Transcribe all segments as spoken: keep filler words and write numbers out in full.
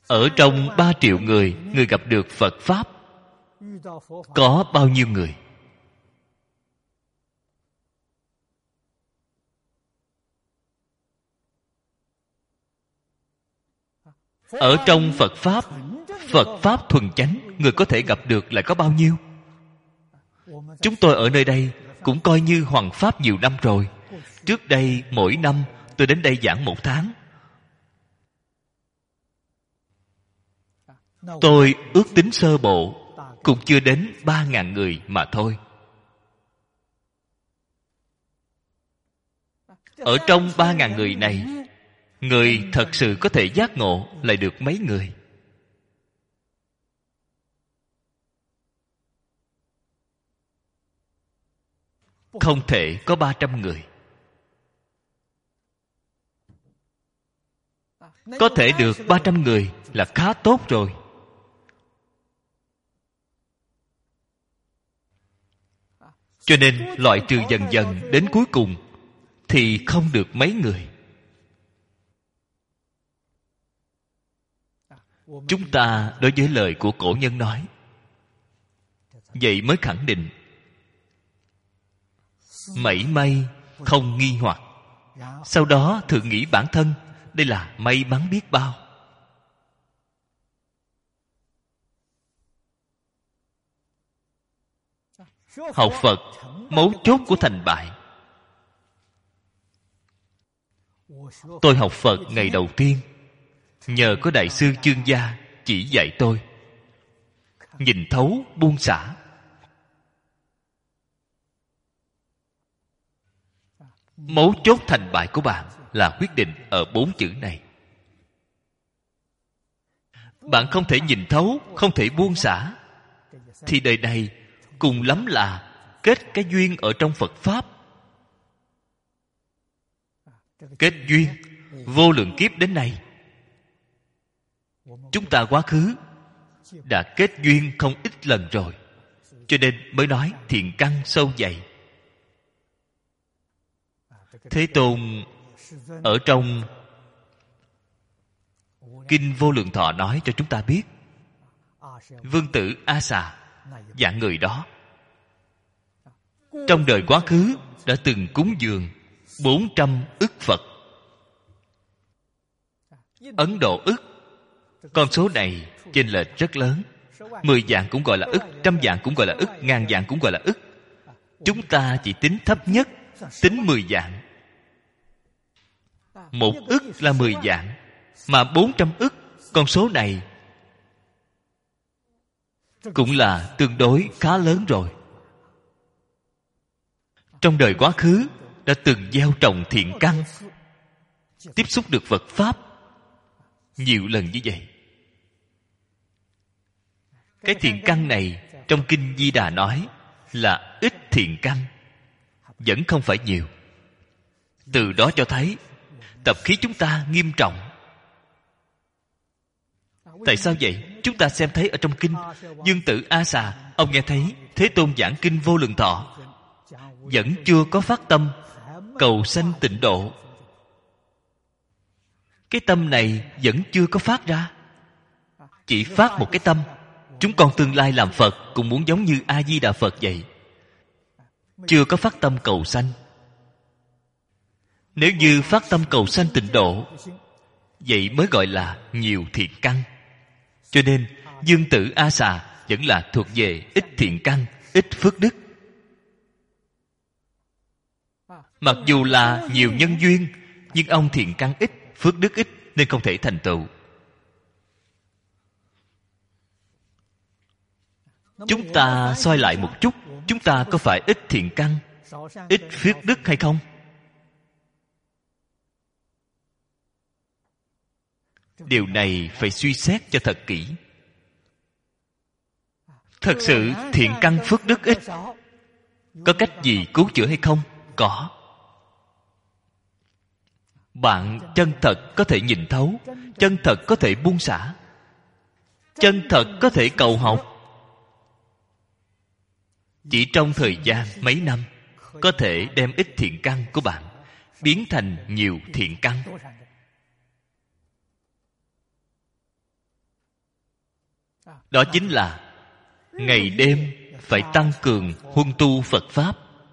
Ở trong ba triệu người, người gặp được Phật Pháp có bao nhiêu người? Ở trong Phật Pháp, Phật Pháp thuần chánh, người có thể gặp được lại có bao nhiêu? Chúng tôi ở nơi đây cũng coi như hoằng Pháp nhiều năm rồi. Trước đây mỗi năm tôi đến đây giảng một tháng. Tôi ước tính sơ bộ cũng chưa đến ba ngàn người mà thôi. Ở trong ba ngàn người này, người thật sự có thể giác ngộ lại được mấy người? Không thể có ba trăm người. Có thể được ba trăm người là khá tốt rồi. Cho nên loại trừ dần dần đến cuối cùng thì không được mấy người. Chúng ta đối với lời của cổ nhân nói, vậy mới khẳng định mảy may không nghi hoặc. Sau đó thử nghĩ bản thân, đây là may mắn biết bao. Học Phật, mấu chốt của thành bại. Tôi học Phật ngày đầu tiên, nhờ có Đại sư Chương Gia chỉ dạy tôi nhìn thấu buông xả. Mấu chốt thành bại của bạn là quyết định ở bốn chữ này. Bạn không thể nhìn thấu, không thể buông xả, thì đời này cùng lắm là kết cái duyên ở trong Phật Pháp. Kết duyên vô lượng kiếp đến nay, chúng ta quá khứ đã kết duyên không ít lần rồi, cho nên mới nói thiện căn sâu dày. Thế Tôn ở trong Kinh Vô Lượng Thọ nói cho chúng ta biết, Vương tử A Xà, dạng người đó trong đời quá khứ đã từng cúng dường bốn trăm ức Phật. Ấn Độ ức, con số này chênh lệch rất lớn. Mười vạn cũng gọi là ức, trăm vạn cũng gọi là ức, ngàn vạn cũng gọi là ức. Chúng ta chỉ tính thấp nhất, tính mười vạn. Một ức là mười vạn, mà bốn trăm ức, con số này cũng là tương đối khá lớn rồi. Trong đời quá khứ đã từng gieo trồng thiện căn, tiếp xúc được Phật Pháp nhiều lần như vậy. Cái thiện căn này trong Kinh Di Đà nói là ít thiện căn, vẫn không phải nhiều. Từ đó cho thấy tập khí chúng ta nghiêm trọng. Tại sao vậy? Chúng ta xem thấy ở trong kinh Dương tử A Xà, ông nghe thấy Thế Tôn giảng Kinh Vô Lượng Thọ, vẫn chưa có phát tâm cầu sanh tịnh độ. Cái tâm này vẫn chưa có phát ra. Chỉ phát một cái tâm, chúng con tương lai làm Phật cũng muốn giống như A Di Đà Phật vậy. Chưa có phát tâm cầu sanh. Nếu như phát tâm cầu sanh tịnh độ, vậy mới gọi là nhiều thiện căn. Cho nên Dương tử A Xà vẫn là thuộc về ít thiện căn, ít phước đức. Mặc dù là nhiều nhân duyên, nhưng ông thiện căn ít, phước đức ít, nên không thể thành tựu. Chúng ta soi lại một chút, chúng ta có phải ít thiện căn, ít phước đức hay không? Điều này phải suy xét cho thật kỹ. Thật sự thiện căn phước đức ít, có cách gì cứu chữa hay không? Có. Bạn chân thật có thể nhìn thấu, chân thật có thể buông xả, chân thật có thể cầu học. Chỉ trong thời gian mấy năm, có thể đem ít thiện căn của bạn biến thành nhiều thiện căn. Đó chính là ngày đêm phải tăng cường huân tu Phật Pháp.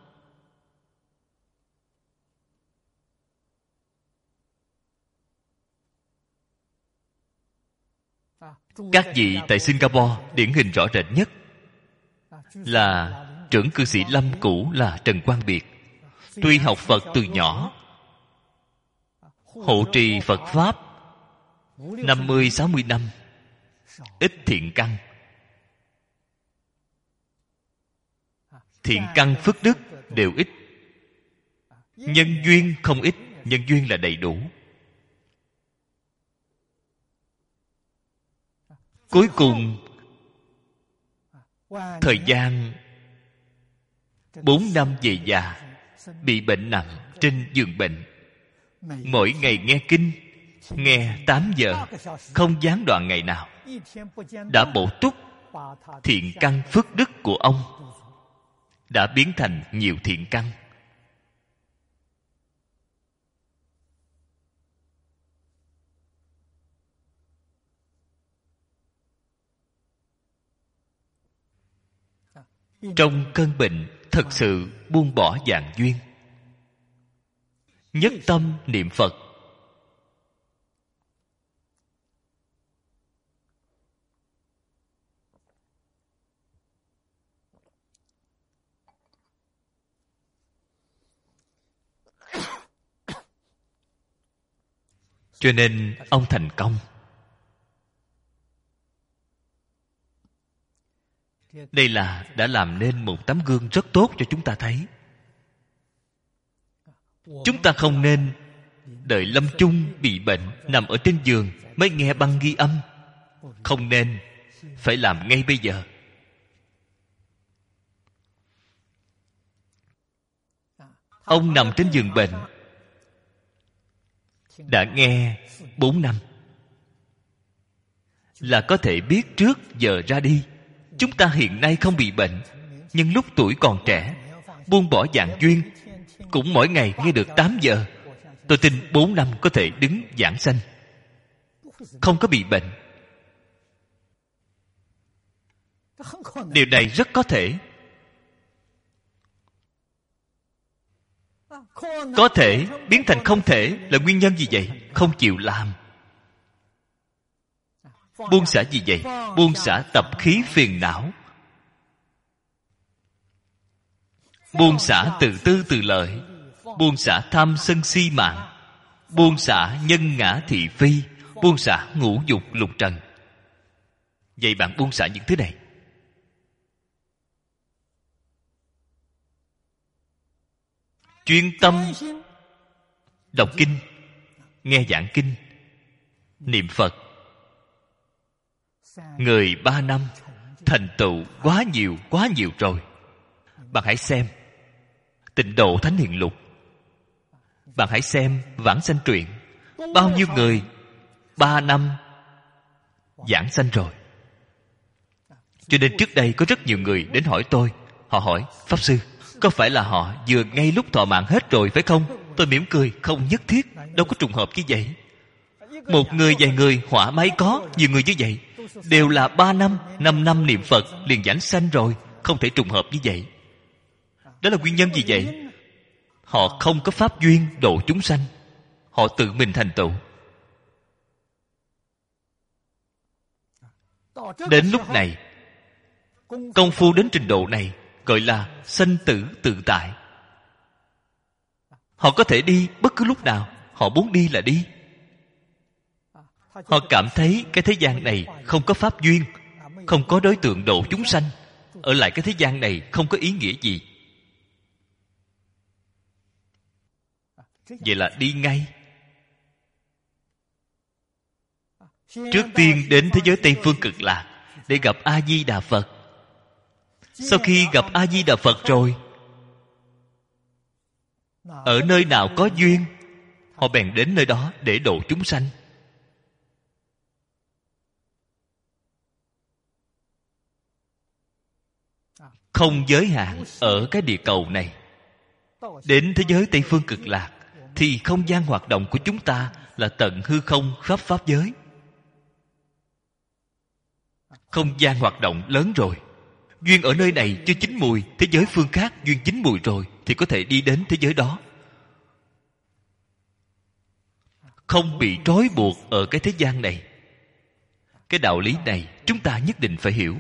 Các vị tại Singapore điển hình rõ rệt nhất là trưởng cư sĩ Lâm cũ là Trần Quang Biệt. Tuy học Phật từ nhỏ, hộ trì Phật Pháp năm mươi sáu mươi năm, ít thiện căn. Thiện căn phước đức đều ít, nhân duyên không ít, nhân duyên là đầy đủ. Cuối cùng thời gian bốn năm về già, bị bệnh nặng trên giường bệnh, mỗi ngày nghe kinh, nghe tám giờ, không gián đoạn ngày nào, đã bổ túc thiện căn phước đức của ông, đã biến thành nhiều thiện căn. Trong cơn bệnh thật sự buông bỏ vạn duyên, nhất tâm niệm Phật. Cho nên ông thành công. Đây là đã làm nên một tấm gương rất tốt cho chúng ta thấy. Chúng ta không nên đợi lâm chung bị bệnh, nằm ở trên giường mới nghe băng ghi âm. Không nên, phải làm ngay bây giờ. Ông nằm trên giường bệnh đã nghe bốn năm, là có thể biết trước giờ ra đi. Chúng ta hiện nay không bị bệnh, nhưng lúc tuổi còn trẻ, buông bỏ vạn duyên, cũng mỗi ngày nghe được tám giờ. Tôi tin bốn năm có thể đứng giảng sanh, không có bị bệnh. Điều này rất có thể. Có thể biến thành không thể là nguyên nhân gì vậy? Không chịu làm. Buông xả gì vậy? Buông xả tập khí phiền não, buông xả tự tư tự lợi, buông xả tham sân si mạng, buông xả nhân ngã thị phi, buông xả ngũ dục lục trần. Vậy bạn buông xả những thứ này. Chuyên tâm đọc kinh, nghe giảng kinh, niệm Phật. Người ba năm thành tựu quá nhiều, quá nhiều rồi. Bạn hãy xem Tịnh Độ Thánh Hiền Lục, bạn hãy xem Vãng Sanh Truyện. Bao nhiêu người ba năm giảng sanh rồi. Cho nên trước đây có rất nhiều người đến hỏi tôi. Họ hỏi: Pháp Sư, có phải là họ vừa ngay lúc thọ mạng hết rồi phải không? Tôi mỉm cười: không nhất thiết, đâu có trùng hợp như vậy. Một người, vài người, hỏa máy có, nhiều người như vậy, đều là ba năm, năm năm niệm Phật liền giảng sanh rồi. Không thể trùng hợp như vậy. Đó là nguyên nhân gì vậy? Họ không có pháp duyên độ chúng sanh, họ tự mình thành tựu. Đến lúc này, công phu đến trình độ này gọi là sanh tử tự tại. Họ có thể đi bất cứ lúc nào họ muốn đi là đi. Họ cảm thấy cái thế gian này không có pháp duyên, không có đối tượng độ chúng sanh, ở lại cái thế gian này không có ý nghĩa gì. Vậy là đi ngay. Trước tiên đến thế giới Tây Phương Cực Lạc để gặp A Di Đà Phật. Sau khi gặp A Di Đà Phật rồi, ở nơi nào có duyên, họ bèn đến nơi đó để độ chúng sanh. Không giới hạn ở cái địa cầu này. Đến thế giới Tây Phương Cực Lạc thì không gian hoạt động của chúng ta là tận hư không khắp pháp giới. Không gian hoạt động lớn rồi. Duyên ở nơi này chưa chín mùi, thế giới phương khác duyên chín mùi rồi, thì có thể đi đến thế giới đó. Không bị trói buộc ở cái thế gian này. Cái đạo lý này chúng ta nhất định phải hiểu.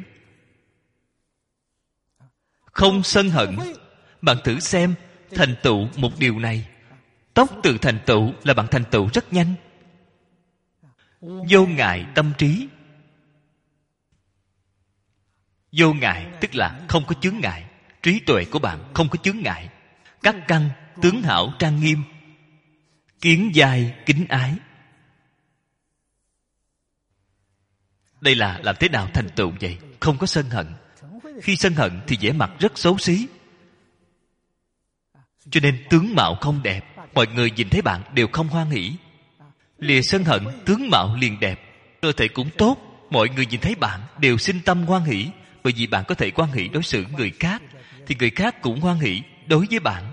Không sân hận. Bạn thử xem, thành tựu một điều này, tốc từ thành tựu là bạn thành tựu rất nhanh. Vô ngại tâm trí. Vô ngại tức là không có chướng ngại. Trí tuệ của bạn không có chướng ngại. Các căn tướng hảo trang nghiêm, kiến giai kính ái. Đây là làm thế nào thành tựu vậy? Không có sân hận. Khi sân hận thì vẻ mặt rất xấu xí. Cho nên tướng mạo không đẹp, mọi người nhìn thấy bạn đều không hoan hỉ. Lìa sân hận, tướng mạo liền đẹp. Cơ thể cũng tốt, mọi người nhìn thấy bạn đều sinh tâm hoan hỉ. Bởi vì bạn có thể hoan hỉ đối xử người khác, thì người khác cũng hoan hỉ đối với bạn.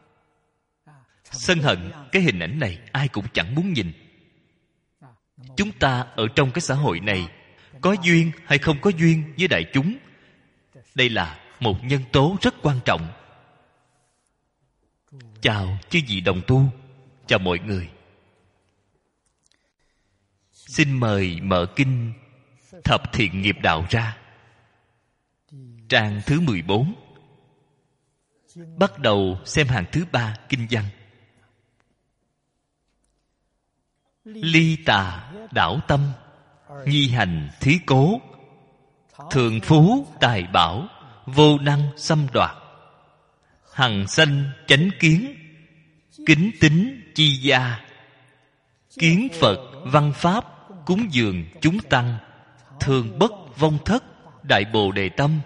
Sân hận, cái hình ảnh này ai cũng chẳng muốn nhìn. Chúng ta ở trong cái xã hội này, có duyên hay không có duyên với đại chúng, đây là một nhân tố rất quan trọng. Chào chư vị đồng tu, chào mọi người. Xin mời mở kinh Thập Thiện Nghiệp Đạo ra, trang thứ mười bốn. Bắt đầu xem hàng thứ ba kinh văn. Ly tà đảo tâm, nhi hành thí cố, thượng phú tài bảo, vô năng xâm đoạt, hằng sanh chánh kiến, kính tín chi gia, kiến Phật văn pháp, cúng dường chúng tăng, thường bất vong thất, đại bồ đề tâm,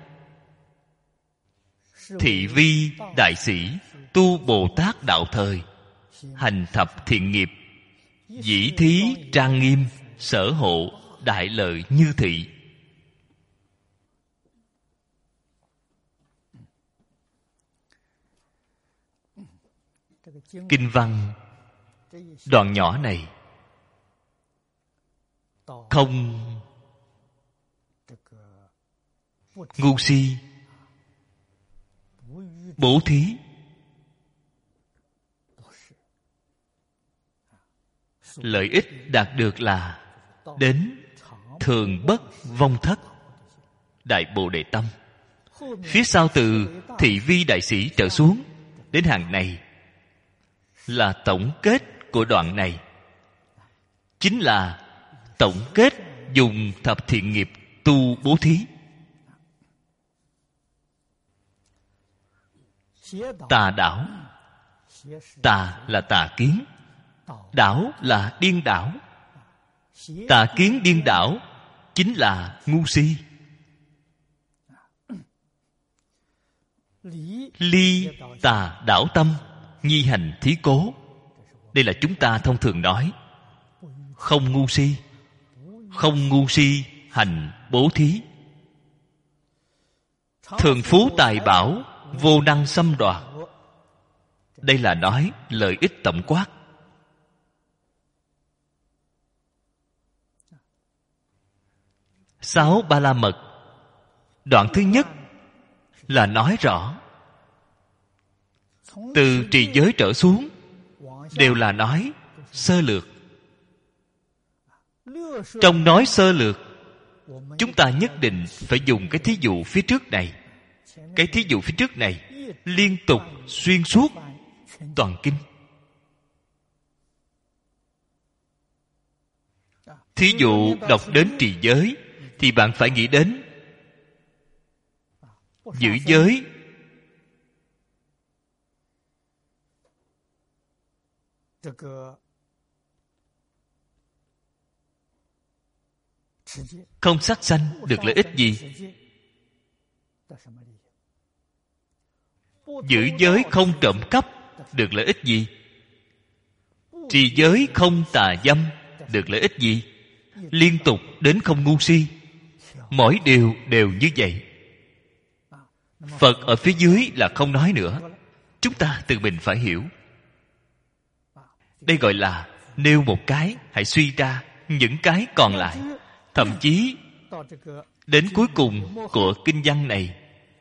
thị vi đại sĩ, tu Bồ Tát đạo thời, hành thập thiện nghiệp, dĩ thí trang nghiêm, sở hộ đại lợi như thị. Kinh văn đoạn nhỏ này không ngu si, bố thí, lợi ích đạt được là đến thường bất vong thất, đại bồ đề tâm. Phía sau từ thị vi đại sĩ trở xuống đến hàng này là tổng kết của đoạn này, chính là tổng kết dùng thập thiện nghiệp tu bố thí. Tà đảo, tà là tà kiến, đảo là điên đảo. Tà kiến điên đảo chính là ngu si. Ly tà đảo tâm, nhi hành thí cố. Đây là chúng ta thông thường nói không ngu si. Không ngu si hành bố thí. Thường phú tài bảo, vô năng xâm đoạt. Đây là nói lợi ích tổng quát. Sáu ba la mật, đoạn thứ nhất là nói rõ từ trì giới trở xuống đều là nói sơ lược. Trong nói sơ lược, chúng ta nhất định phải dùng cái thí dụ phía trước này. Cái thí dụ phía trước này liên tục xuyên suốt toàn kinh. Thí dụ đọc đến trì giới thì bạn phải nghĩ đến giữ giới, không sát sanh được lợi ích gì? Giữ giới không trộm cắp được lợi ích gì? Trì giới không tà dâm được lợi ích gì? Liên tục đến không ngu si. Mỗi điều đều như vậy. Phật ở phía dưới là không nói nữa. Chúng ta tự mình phải hiểu. Đây gọi là nêu một cái, hãy suy ra những cái còn lại. Thậm chí Đến cuối cùng của kinh văn này,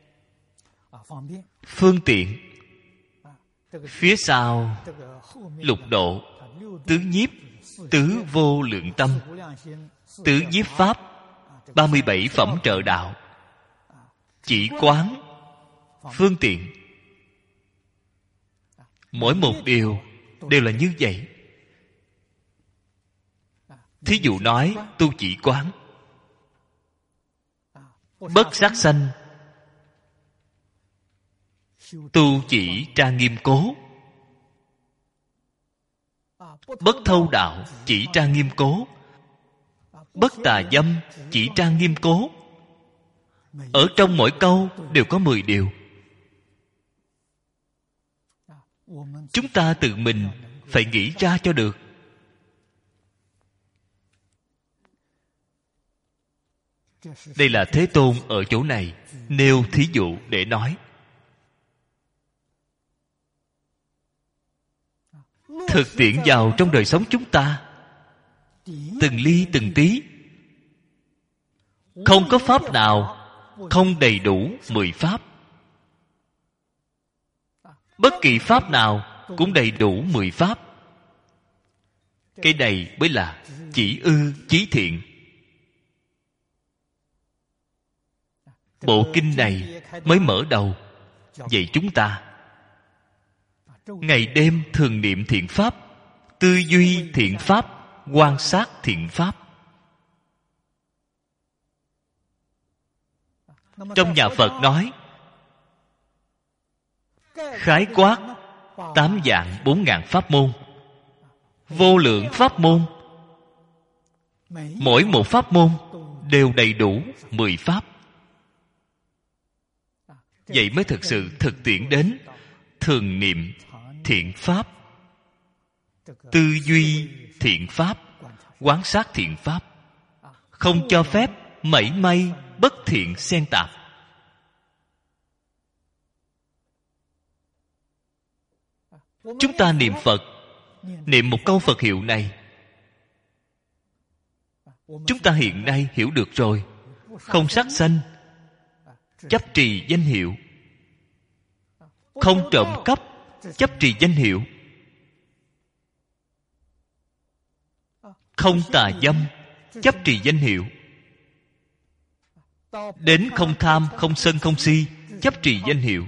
phương tiện. Phía sau lục độ, tứ nhiếp, tứ vô lượng tâm, tứ nhiếp pháp, ba mươi bảy phẩm trợ đạo, chỉ quán, phương tiện. Mỗi một điều đều là như vậy. Thí dụ nói tu chỉ quán, bất sát sanh, tu chỉ tra nghiêm cố, bất thâu đạo chỉ tra nghiêm cố, bất tà dâm chỉ tra nghiêm cố. Ở trong mỗi câu đều có mười điều. Chúng ta tự mình phải nghĩ ra cho được. Đây là Thế Tôn ở chỗ này nêu thí dụ để nói. Thực tiễn vào trong đời sống chúng ta, từng ly từng tí. Không có pháp nào không đầy đủ mười pháp. Bất kỳ pháp nào cũng đầy đủ mười pháp. Cái này mới là chỉ ư chí thiện. Bộ kinh này mới mở đầu dạy chúng ta ngày đêm thường niệm thiện pháp, tư duy thiện pháp, quan sát thiện pháp. Trong nhà Phật nói khái quát tám vạn bốn ngàn pháp môn, vô lượng pháp môn. Mỗi một pháp môn đều đầy đủ mười pháp. Vậy mới thực sự thực tiễn đến thường niệm thiện pháp, tư duy thiện pháp, quán sát thiện pháp. Không cho phép mảy may bất thiện xen tạp. Chúng ta niệm Phật, niệm một câu Phật hiệu này, chúng ta hiện nay hiểu được rồi. Không sát sanh, chấp trì danh hiệu. Không trộm cắp, chấp trì danh hiệu. Không tà dâm, chấp trì danh hiệu. Đến không tham, không sân, không si, chấp trì danh hiệu.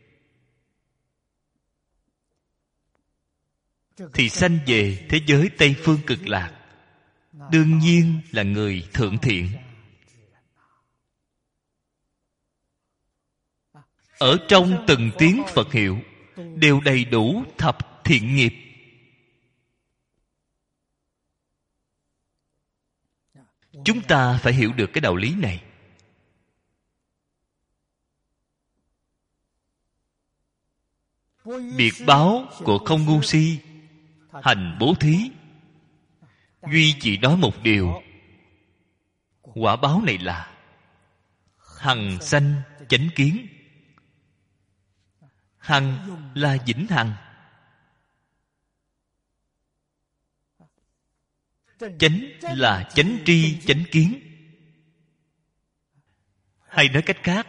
Thì sanh về thế giới Tây Phương Cực Lạc, đương nhiên là người thượng thiện. Ở trong từng tiếng Phật hiệu đều đầy đủ thập thiện nghiệp. Chúng ta phải hiểu được cái đạo lý này. Biệt báo của không ngu si, hành bố thí. Duy chỉ nói một điều, quả báo này là hằng sanh chánh kiến. Hằng là vĩnh hằng, chánh là chánh tri chánh kiến. Hay nói cách khác,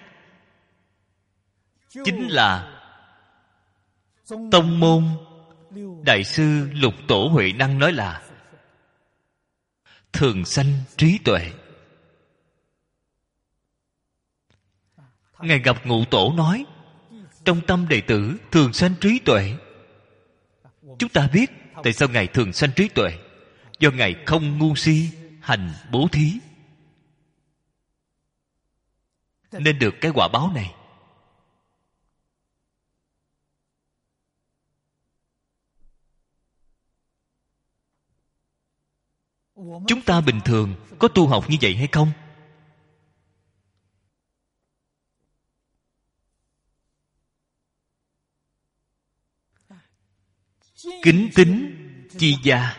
chính là tông môn Đại sư Lục Tổ Huệ Năng nói là thường sanh trí tuệ. Ngài gặp Ngũ Tổ nói trong tâm đệ tử thường sanh trí tuệ. Chúng ta biết tại sao Ngài thường sanh trí tuệ. Do Ngài không ngu si, hành bố thí, nên được cái quả báo này. Chúng ta bình thường có tu học như vậy hay không? Kính tín chi gia.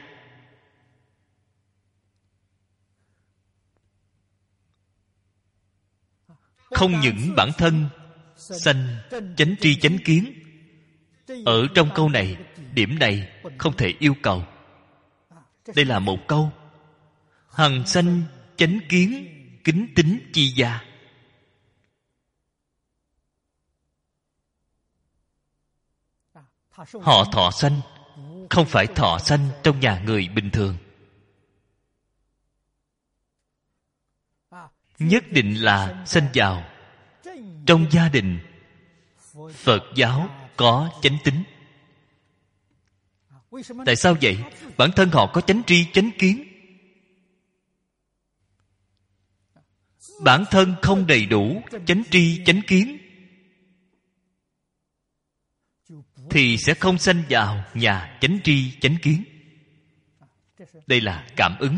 Không những bản thân sanh chánh tri chánh kiến. Ở trong câu này, điểm này không thể yêu cầu. Đây là một câu hằng sanh chánh kiến kính tín chi gia. Họ thọ sanh không phải thọ sanh trong nhà người bình thường, nhất định là sanh vào trong gia đình Phật giáo có chánh tín. Tại sao vậy? Bản thân họ có chánh tri chánh kiến. Bản thân không đầy đủ chánh tri chánh kiến thì sẽ không sanh vào nhà chánh tri chánh kiến. Đây là cảm ứng.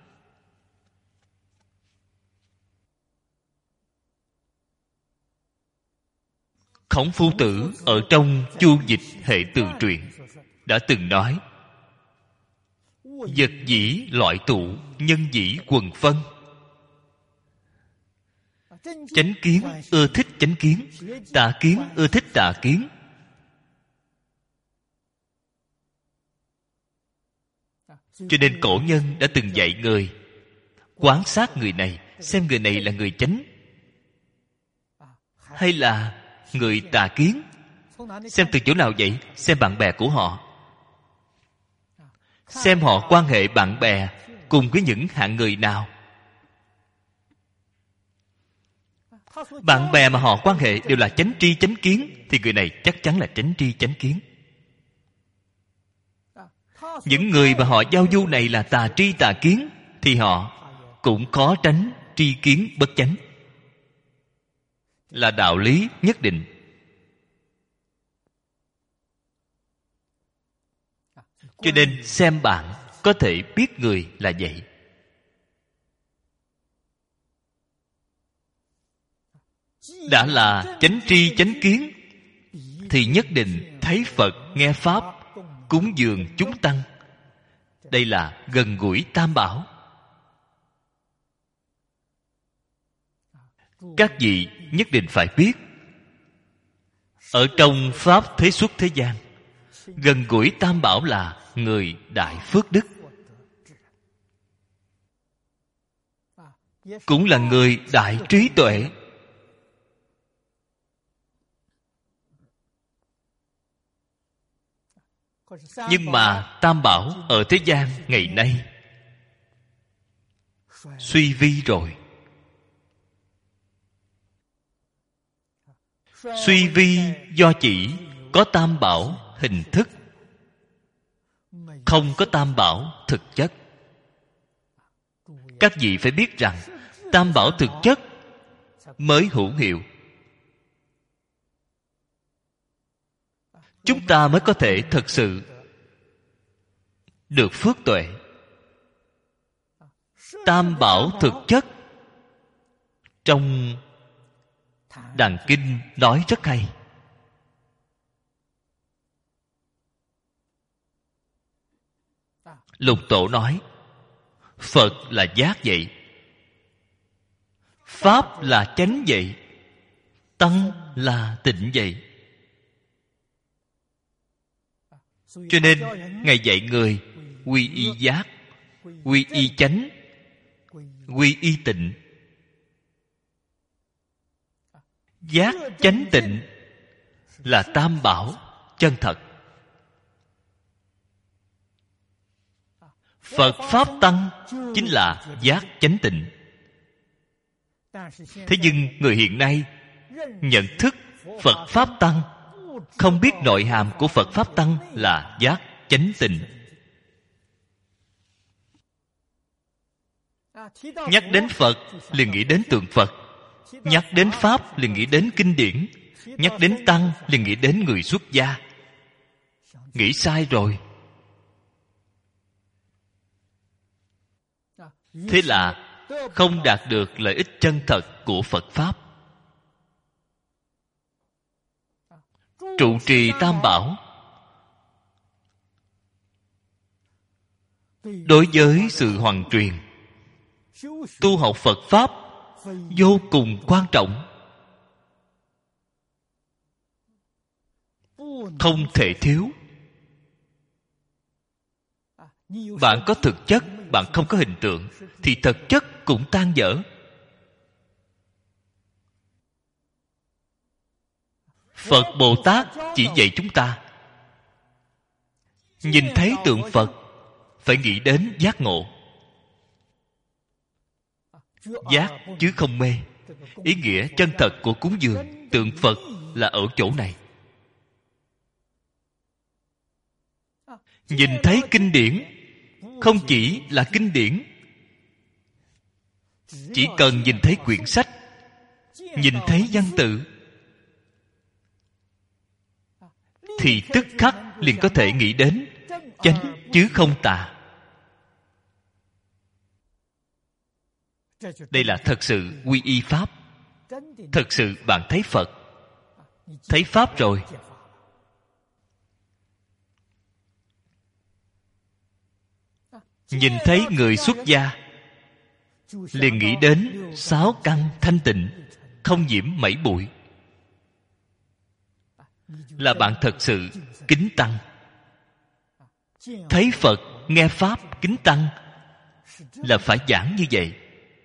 Khổng Phu Tử ở trong Chu Dịch Hệ Từ Truyện đã từng nói: vật dĩ loại tụ, nhân dĩ quần phân. Chánh kiến ưa thích chánh kiến, tà kiến ưa thích tà kiến. Cho nên cổ nhân đã từng dạy người quan sát người này, xem người này là người chánh hay là người tà kiến. Xem từ chỗ nào vậy? Xem bạn bè của họ, xem họ quan hệ bạn bè cùng với những hạng người nào. Bạn bè mà họ quan hệ đều là chánh tri chánh kiến thì người này chắc chắn là chánh tri chánh kiến. Những người mà họ giao du này là tà tri tà kiến thì họ cũng khó tránh tri kiến bất chánh, là đạo lý nhất định. Cho nên xem bạn có thể biết người là vậy. Đã là chánh tri chánh kiến thì nhất định thấy Phật nghe Pháp, cúng dường chúng tăng. Đây là gần gũi Tam Bảo. Các vị nhất định phải biết, ở trong Pháp thế xuất thế gian, gần gũi Tam Bảo là người đại phước đức, cũng là người đại trí tuệ. Nhưng mà Tam Bảo ở thế gian ngày nay suy vi rồi. Suy vi do chỉ có Tam Bảo hình thức, không có Tam Bảo thực chất. Các vị phải biết rằng Tam Bảo thực chất mới hữu hiệu. Chúng ta mới có thể thực sự được phước tuệ. Tam Bảo thực chất trong Đàn Kinh nói rất hay. Lục Tổ nói Phật là giác vậy, Pháp là chánh vậy, Tăng là tịnh vậy. Cho nên Ngài dạy người quy y giác, quy y chánh, quy y tịnh. Giác chánh tịnh là Tam Bảo chân thật. Phật Pháp Tăng chính là giác chánh tịnh. Thế nhưng người hiện nay nhận thức Phật Pháp Tăng, không biết nội hàm của Phật Pháp Tăng là giác chánh tịnh. Nhắc đến Phật liền nghĩ đến tượng Phật, nhắc đến Pháp liền nghĩ đến kinh điển, nhắc đến Tăng liền nghĩ đến người xuất gia. Nghĩ sai rồi. Thế là không đạt được lợi ích chân thật của Phật Pháp. Trụ trì Tam Bảo đối với sự hoàn truyền, tu học Phật Pháp vô cùng quan trọng, không thể thiếu. Bạn có thực chất, bạn không có hình tượng thì thực chất cũng tan vỡ. Phật Bồ Tát chỉ dạy chúng ta nhìn thấy tượng Phật phải nghĩ đến giác ngộ. Giác chứ không mê. Ý nghĩa chân thật của cúng dường tượng Phật là ở chỗ này. Nhìn thấy kinh điển không chỉ là kinh điển, chỉ cần nhìn thấy quyển sách, nhìn thấy văn tự thì tức khắc liền có thể nghĩ đến chánh chứ không tà. Đây là thật sự quy y Pháp. Thật sự bạn thấy Phật, thấy Pháp rồi. Nhìn thấy người xuất gia liền nghĩ đến sáu căn thanh tịnh, không nhiễm mảy bụi. Là bạn thật sự kính Tăng. Thấy Phật, nghe Pháp, kính Tăng là phải giảng như vậy.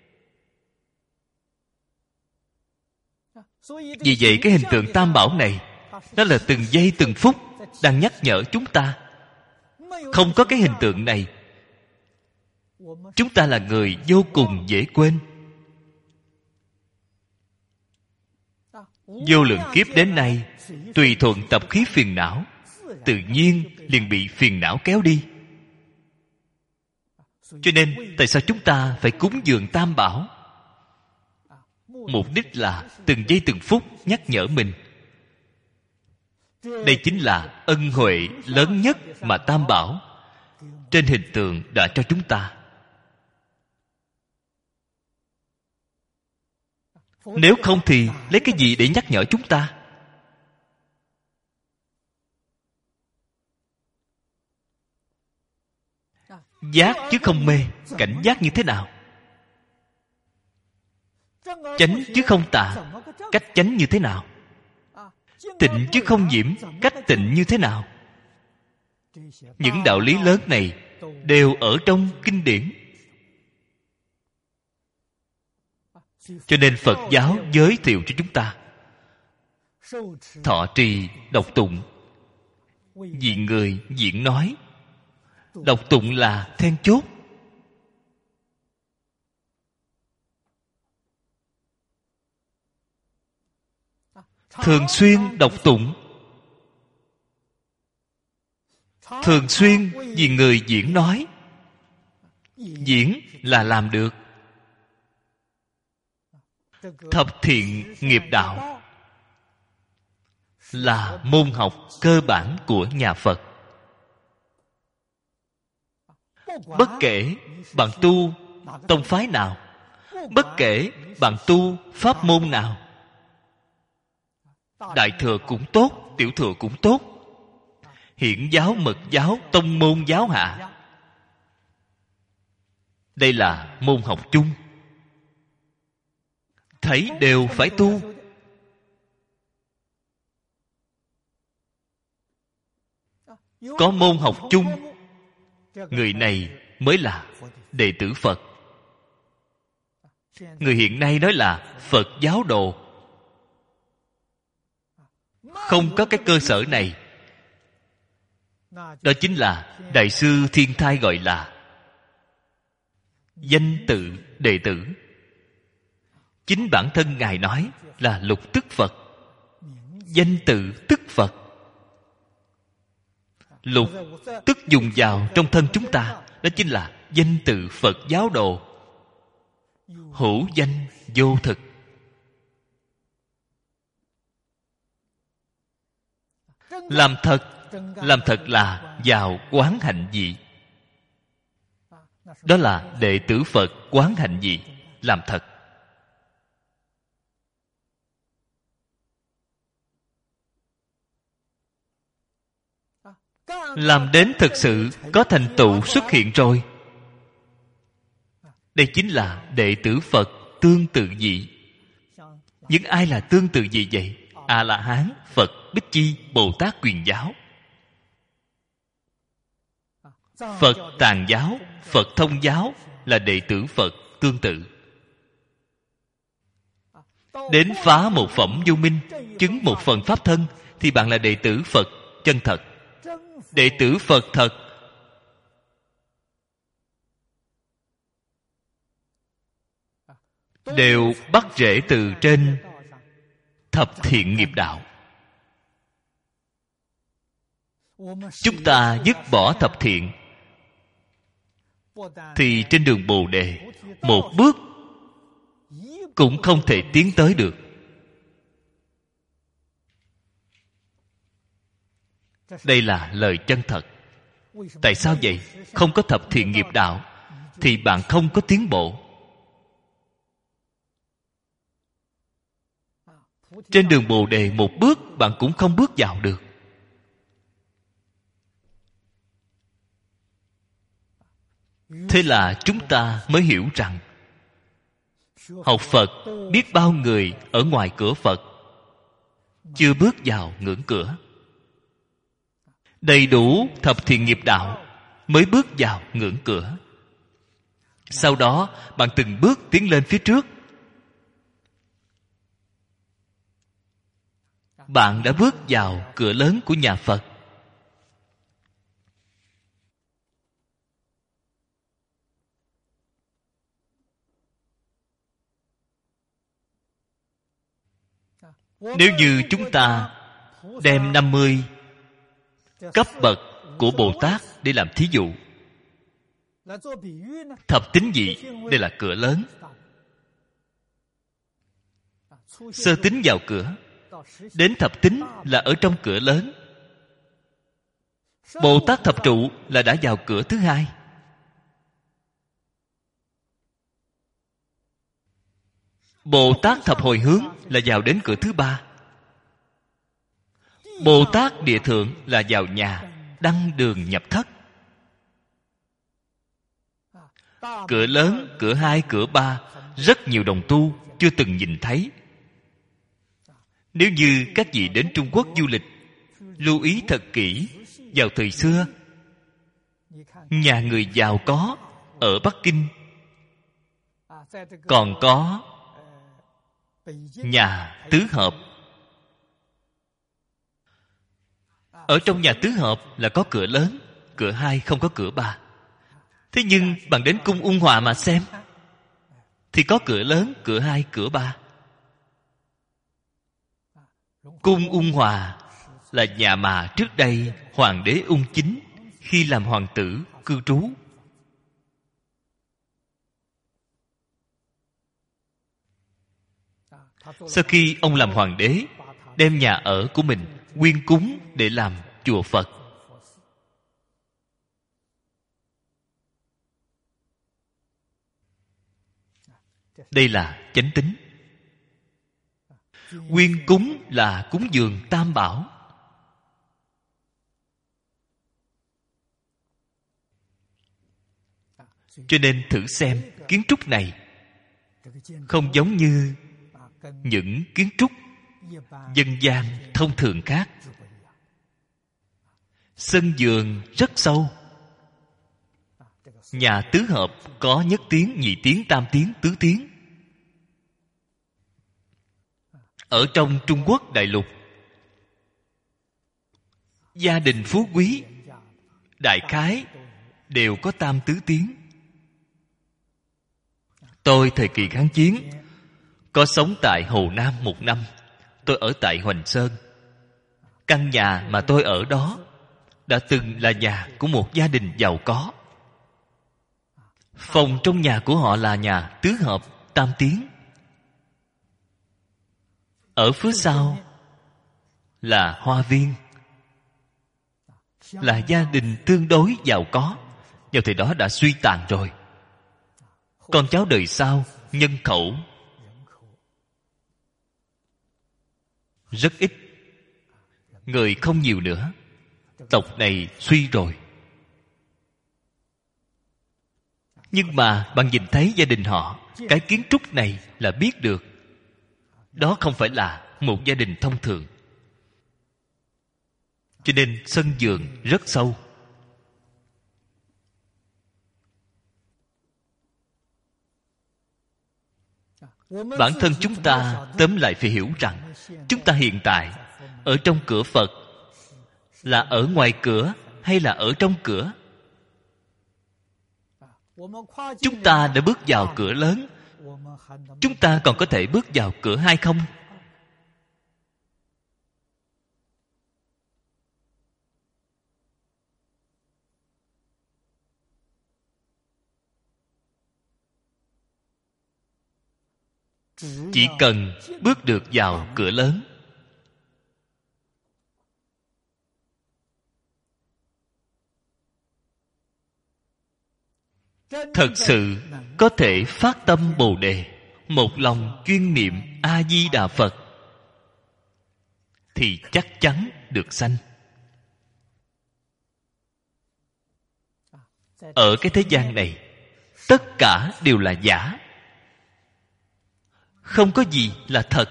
Vì vậy cái hình tượng Tam Bảo này, nó là từng giây từng phút đang nhắc nhở chúng ta. Không có cái hình tượng này, chúng ta là người vô cùng dễ quên. Vô lượng kiếp đến nay, tùy thuận tập khí phiền não, tự nhiên liền bị phiền não kéo đi. Cho nên tại sao chúng ta phải cúng dường Tam Bảo? Mục đích là từng giây từng phút nhắc nhở mình. Đây chính là ân huệ lớn nhất mà Tam Bảo trên hình tượng đã cho chúng ta. Nếu không thì lấy cái gì để nhắc nhở chúng ta? Giác chứ không mê. Cảnh giác như thế nào? Chánh chứ không tà. Cách chánh như thế nào? Tịnh chứ không nhiễm. Cách tịnh như thế nào? Những đạo lý lớn này đều ở trong kinh điển. Cho nên Phật giáo giới thiệu cho chúng ta thọ trì đọc tụng. Vì người diễn nói, đọc tụng là then chốt. Thường xuyên đọc tụng, thường xuyên vì người diễn nói. Diễn là làm được. Thập thiện nghiệp đạo là môn học cơ bản của nhà Phật. Bất kể bạn tu tông phái nào, bất kể bạn tu pháp môn nào, đại thừa cũng tốt, tiểu thừa cũng tốt, hiển giáo, mật giáo, tông môn giáo hạ, đây là môn học chung. Thấy đều phải tu. Có môn học chung, người này mới là đệ tử Phật. Người hiện nay nói là Phật giáo đồ. Không có cái cơ sở này, đó chính là Đại sư Thiên Thai gọi là danh tự đệ tử. Chính bản thân Ngài nói là lục tức Phật. Danh tự tức Phật. Lục tức dùng vào trong thân chúng ta, đó chính là danh tự Phật giáo đồ. Hữu danh vô thực. Làm thật, làm thật là vào quán hạnh vị. Đó là đệ tử Phật quán hạnh vị. Làm thật. Làm đến thực sự có thành tựu xuất hiện rồi. Đây chính là đệ tử Phật tương tự vị. Nhưng ai là tương tự vị vậy? A-la-hán, Phật Bích Chi, Bồ Tát Quyền Giáo. Phật Tạng Giáo, Phật Thông Giáo là đệ tử Phật tương tự. đến phá một phẩm vô minh, chứng một phần pháp thân, thì bạn là đệ tử Phật chân thật. Đệ tử Phật thật đều bắt rễ từ trên thập thiện nghiệp đạo. Chúng ta dứt bỏ thập thiện thì trên đường Bồ Đề một bước cũng không thể tiến tới được. Đây là lời chân thật. Tại sao vậy? Không có thập thiện nghiệp đạo thì bạn không có tiến bộ. Trên đường Bồ Đề một bước bạn cũng không bước vào được. Thế là chúng ta mới hiểu rằng học Phật, biết bao người ở ngoài cửa Phật chưa bước vào ngưỡng cửa. Đầy đủ thập thiện nghiệp đạo mới bước vào ngưỡng cửa. Sau đó bạn từng bước tiến lên phía trước. Bạn đã bước vào cửa lớn của nhà Phật. Nếu như chúng ta đem năm mươi cấp bậc của Bồ Tát để làm thí dụ, thập tín vị đây là cửa lớn. Sơ tín vào cửa, đến thập tín là ở trong cửa lớn. Bồ Tát thập trụ là đã vào cửa thứ hai. Bồ Tát thập hồi hướng là vào đến cửa thứ ba. Bồ Tát địa thượng là vào nhà đăng đường nhập thất. Cửa lớn, cửa hai, cửa ba, rất nhiều đồng tu chưa từng nhìn thấy. Nếu như các vị đến Trung Quốc du lịch, lưu ý thật kỹ, vào thời xưa, nhà người giàu có ở Bắc Kinh còn có nhà tứ hợp. Ở trong nhà tứ hợp là có cửa lớn, cửa hai, không có cửa ba. Thế nhưng bạn đến cung Ung Hòa mà xem, thì có cửa lớn, cửa hai, cửa ba. Cung Ung Hòa là nhà mà trước đây Hoàng đế Ung Chính khi làm hoàng tử cư trú. Sau khi ông làm hoàng đế, đem nhà ở của mình quyên cúng để làm chùa Phật. Đây là chánh tín. Quyên cúng là cúng dường tam bảo. Cho nên thử xem kiến trúc này không giống như những kiến trúc dân gian thông thường khác. Sân vườn rất sâu. Nhà tứ hợp có nhất tiến, nhị tiến, tam tiến, tứ tiến. Ở trong Trung Quốc đại lục, gia đình phú quý đại khái đều có tam tứ tiến. Tôi thời kỳ kháng chiến có sống tại Hồ Nam một năm. Tôi ở tại Hoành Sơn. Căn nhà mà tôi ở đó đã từng là nhà của một gia đình giàu có. Phòng trong nhà của họ là nhà tứ hợp tam tiến. Ở phía sau là hoa viên, là gia đình tương đối giàu có. Vào thời đó đã suy tàn rồi. Con cháu đời sau nhân khẩu rất ít, người không nhiều nữa. Tộc này suy rồi. Nhưng mà bạn nhìn thấy gia đình họ, cái kiến trúc này là biết được đó không phải là một gia đình thông thường. Cho nên sân vườn rất sâu. Bản thân chúng ta tóm lại phải hiểu rằng chúng ta hiện tại ở trong cửa Phật, là ở ngoài cửa hay là ở trong cửa? Chúng ta đã bước vào cửa lớn, chúng ta còn có thể bước vào cửa hai không? Chỉ cần bước được vào cửa lớn, thật sự có thể phát tâm Bồ Đề, một lòng chuyên niệm A Di Đà Phật, thì chắc chắn được sanh. Ở cái thế gian này, tất cả đều là giả, không có gì là thật.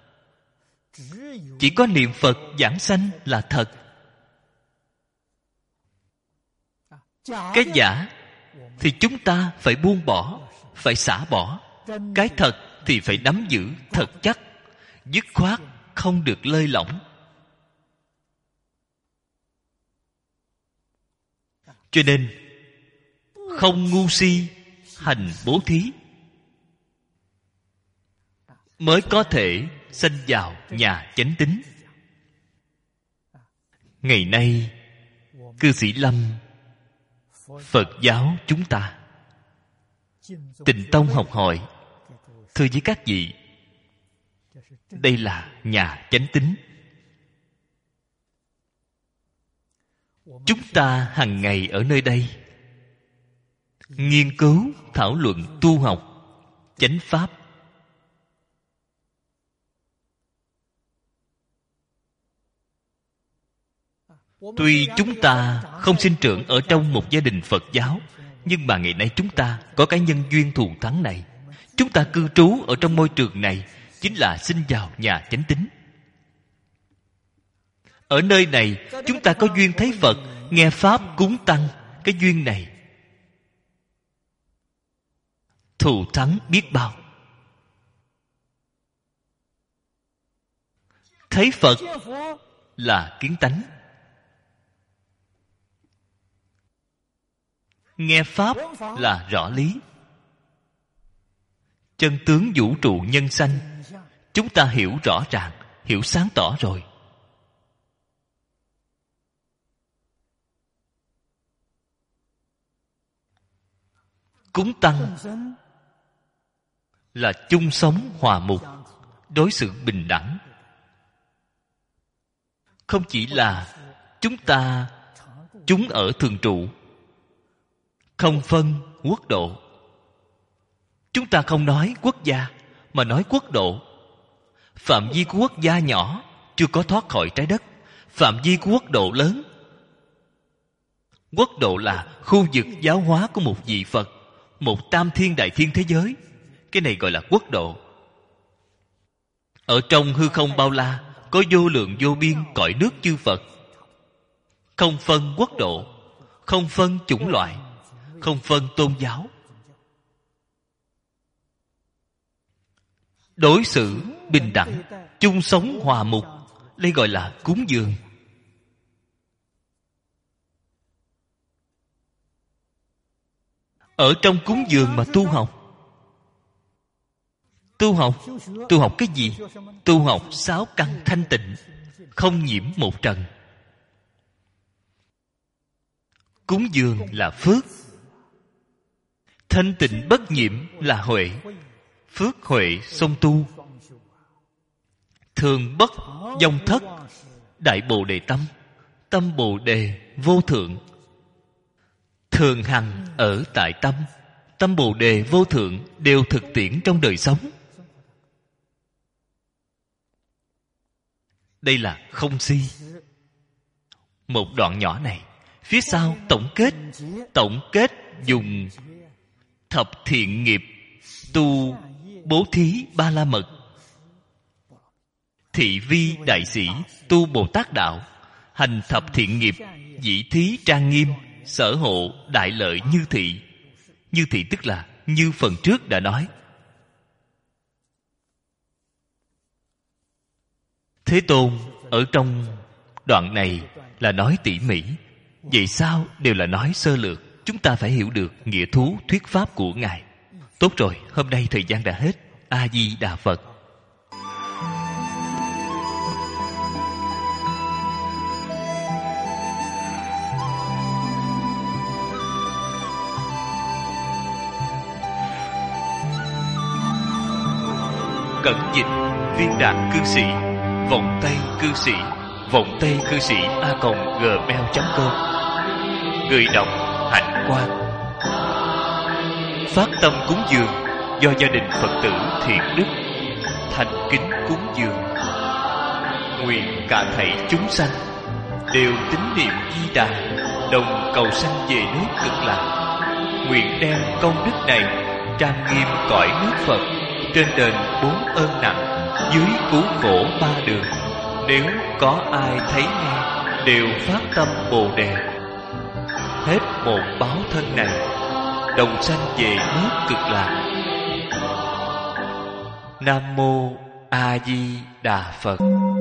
Chỉ có niệm Phật giảng sanh là thật. Cái giả thì chúng ta phải buông bỏ, phải xả bỏ. Cái thật thì phải nắm giữ thật chắc, dứt khoát, không được lơi lỏng. Cho nên không ngu si hành bố thí, mới có thể sanh vào nhà chánh tín. Ngày nay cư sĩ Lâm, Phật giáo chúng ta, Tịnh Tông học hỏi, thưa với các vị, đây là nhà chánh tín. Chúng ta hàng ngày ở nơi đây nghiên cứu, thảo luận, tu học chánh pháp. Tuy chúng ta không sinh trưởng ở trong một gia đình Phật giáo, nhưng mà ngày nay chúng ta có cái nhân duyên thù thắng này. Chúng ta cư trú ở trong môi trường này, chính là sinh vào nhà chánh tín. Ở nơi này chúng ta có duyên thấy Phật, nghe Pháp, cúng Tăng. Cái duyên này thù thắng biết bao. Thấy Phật là kiến tánh, nghe Pháp là rõ lý. Chân tướng vũ trụ nhân sanh chúng ta hiểu rõ ràng, hiểu sáng tỏ rồi. Cúng Tăng là chung sống hòa mục, đối xử bình đẳng. Không chỉ là chúng ta chúng ở thường trụ, không phân quốc độ. Chúng ta không nói quốc gia, mà nói quốc độ. Phạm vi của quốc gia nhỏ, chưa có thoát khỏi trái đất. Phạm vi của quốc độ lớn. Quốc độ là khu vực giáo hóa của một vị Phật, một tam thiên đại thiên thế giới. Cái này gọi là quốc độ. Ở trong hư không bao la, có vô lượng vô biên cõi nước chư Phật. Không phân quốc độ, không phân chủng loại, không phân tôn giáo. Đối xử bình đẳng, chung sống hòa mục. Đây gọi là cúng dường. Ở trong cúng dường mà tu học. Tu học, tu học cái gì? Tu học sáu căn thanh tịnh, không nhiễm một trần. Cúng dường là phước, thanh tịnh bất nhiễm là huệ. Phước huệ song tu, thường bất vong thất. Đại Bồ Đề tâm, tâm Bồ Đề vô thượng, thường hằng ở tại tâm. Tâm Bồ Đề vô thượng đều thực tiễn trong đời sống. Đây là không si. Một đoạn nhỏ này, phía sau tổng kết. Tổng kết dùng thập thiện nghiệp tu bố thí ba la mật, thị vi đại sĩ tu Bồ Tát đạo, hành thập thiện nghiệp, dĩ thí trang nghiêm, sở hộ đại lợi như thị. Như thị tức là như phần trước đã nói. Thế Tôn ở trong đoạn này là nói tỉ mỉ. Vậy sao đều là nói sơ lược? Chúng ta phải hiểu được nghĩa thú thuyết pháp của Ngài. Tốt rồi, hôm nay thời gian đã hết. A Di Đà Phật. Cẩn dịch Viên Đạt Cư Sĩ, Vọng Tây Cư Sĩ, Vọng Tây Cư Sĩ a còng gmail chấm com. Người đọc Hạnh Quang. Phát tâm cúng dường do gia đình Phật tử Thiện Đức thành kính cúng dường. Nguyện cả thảy chúng sanh đều tín niệm Di Đà, đồng cầu sanh về nước Cực Lạc. Nguyện đem công đức này trang nghiêm cõi nước Phật, trên đền bốn ơn nặng, dưới cứu khổ ba đường. Nếu có ai thấy nghe đều phát tâm Bồ Đề, hết một báo thân này đồng sanh về nước Cực Lạc. Nam mô A Di Đà Phật.